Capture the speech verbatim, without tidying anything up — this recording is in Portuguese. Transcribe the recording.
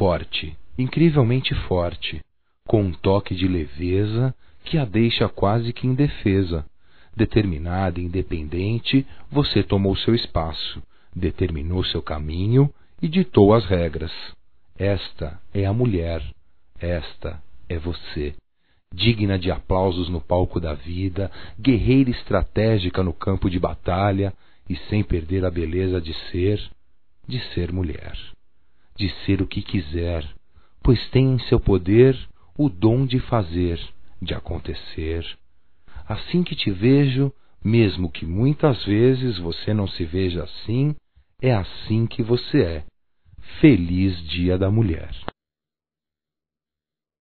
forte, incrivelmente forte, com um toque de leveza que a deixa quase que indefesa. Determinada e independente, você tomou seu espaço, determinou seu caminho e ditou as regras. Esta é a mulher, esta é você. Digna de aplausos no palco da vida, guerreira estratégica no campo de batalha e sem perder a beleza de ser, de ser mulher. De ser o que quiser, pois tem em seu poder o dom de fazer, de acontecer. Assim que te vejo, mesmo que muitas vezes você não se veja assim, é assim que você é. Feliz Dia da Mulher.